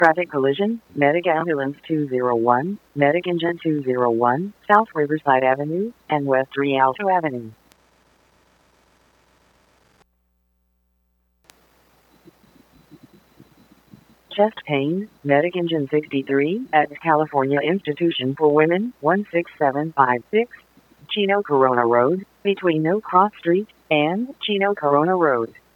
Traffic collision, Medic Ambulance 201, Medic Engine 201, South Riverside Avenue, and West Rialto Avenue. Chest pain, Medic Engine 63 at California Institution for Women, 16756, Chino Corona Road, between No Cross Street and Chino Corona Road.